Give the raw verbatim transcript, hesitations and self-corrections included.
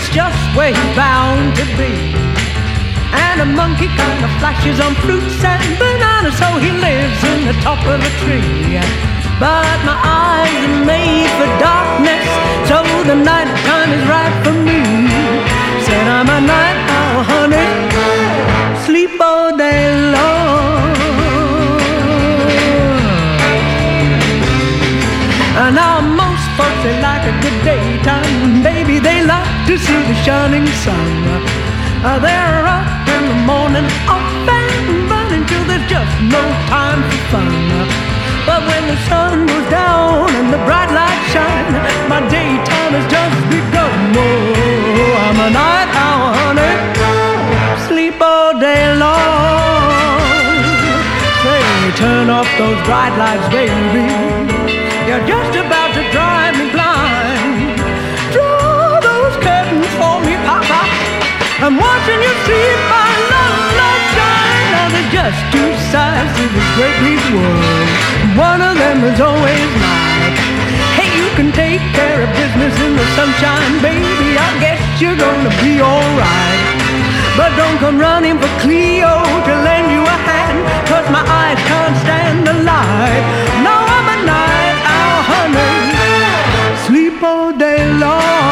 is just where he's bound to be. And a monkey kind of flashes on fruits and bananas, so he lives in the top of a tree. But my eyes are made for darkness, so the night time is right for me. Said I'm a night owl, honey, sleep all day long. And now most folks, they like a good daytime, baby, they like to see the shining sun. Uh, they're up in the morning, off and running till there's just no time for fun. But when the sun goes down and the bright lights shine, my daytime has just begun. Oh, I'm a night owl, honey, sleep all day long. Say, turn off those bright lights, baby, you're just about to drive me blind. Draw those curtains for me, Papa, I'm watching you see my love light shine. Now there's just two sides to this great big world, one of them is always night. Hey, you can take care of business in the sunshine, baby, I guess you're gonna be alright. But don't come running for Cleo to lend you a hand, cause my eyes can't stand the light. No, I'm a night owl, honey, sleep all day long.